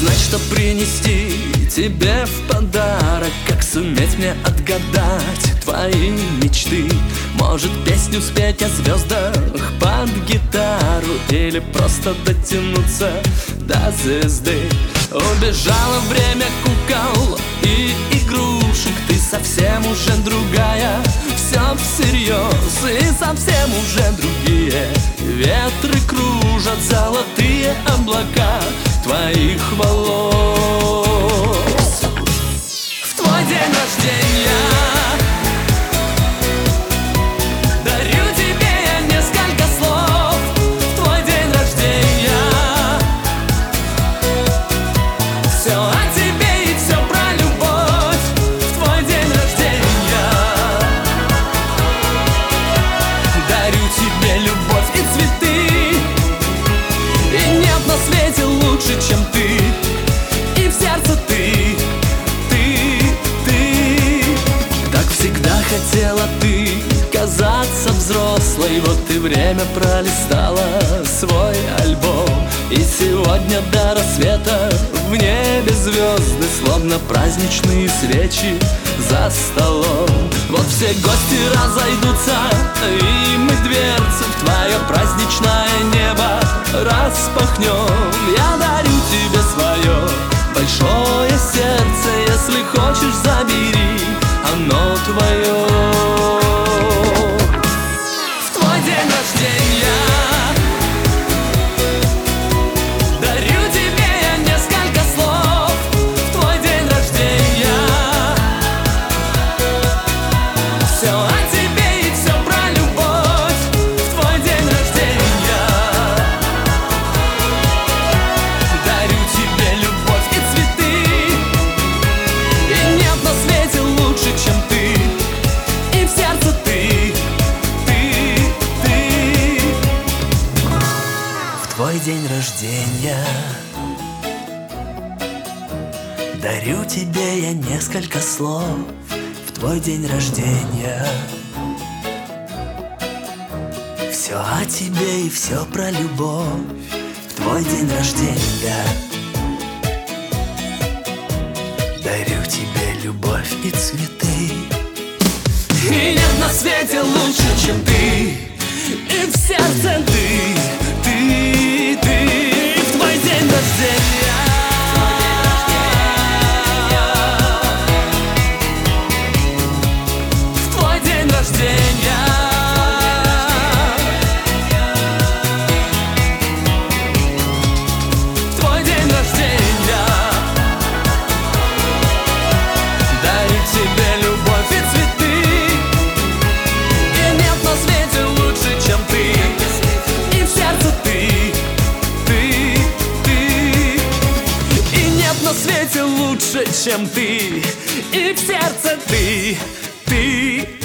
знать, что принести тебе в подарок, как суметь мне отгадать твои мечты. Может, песню спеть о звездах под гитару, или просто дотянуться до звезды. Убежало время кукол и игрушек, ты совсем уже другая, все всерьез, и совсем уже другие ветры кружат золотые облака твоих волос. В твой день рождения дарю тебе я несколько слов. В твой день рождения все о тебе и все про любовь. В твой день рождения дарю тебе любовь и цветы. И нет на свете лучше, чем ты, и в сердце ты. Так всегда хотела ты казаться взрослой, вот и время пролистала свой альбом. И сегодня до рассвета в небе звезды, словно праздничные свечи за столом. Вот все гости разойдутся, и мы дверцу в твое праздничное небо распахнем. Я дарю тебе свое большое сердце, если хочешь, забери, оно твое. В твой день рождения дарю тебе я несколько слов. В твой день рождения все о тебе и все про любовь. В твой день рождения дарю тебе любовь и цветы. И нет на свете лучше, чем ты, и в сердце ты. В твой день рождения дарю тебе я несколько слов. В твой день рождения все о тебе и все про любовь. В твой день рождения дарю тебе любовь и цветы. И нет на свете лучше, чем ты, и в сердце ты. В твой день рождения в твой день рождения в твой день рождения дарю тебе любовь и цветы. И нет на свете лучше, чем ты, и в сердце ты. И нет на свете лучше, чем ты, и в сердце ты.